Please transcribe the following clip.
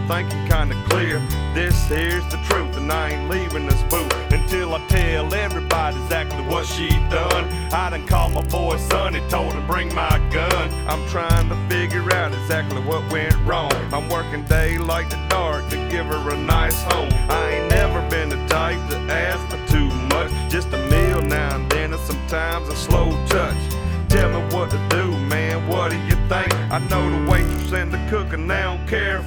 thinking kinda clear. This here's the truth, and I ain't leaving this booth until I tell everybody exactly what she done. I done called my boy Sonny, told him bring my gun. I'm trying to figure out exactly what went wrong. I'm working day like the dark to give her a nice home. I ain't never been the type to ask for too much, just a meal now and then, and sometimes a slow touch. Tell me what to do, man, what do you think? I know the waitress and the cook, and they don't care